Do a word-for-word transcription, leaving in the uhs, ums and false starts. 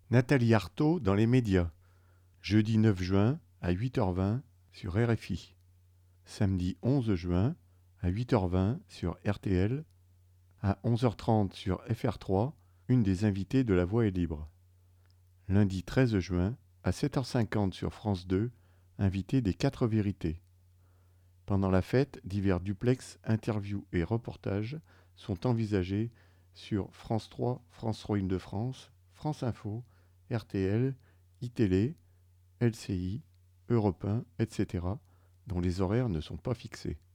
Nathalie Arthaud dans les médias. Jeudi neuf juin à huit heures vingt sur R F I. Samedi onze juin à huit heures vingt sur R T L. À onze heures trente sur F R trois, une des invitées de La Voix est libre. Lundi treize juin à sept heures cinquante sur France deux, invité des Quatre Vérités. Pendant la fête, divers duplex, interviews et reportages sont envisagés sur France trois, France trois Île-de-France, France Info, R T L, iTélé, L C I, Europe un, et cetera, dont les horaires ne sont pas fixés.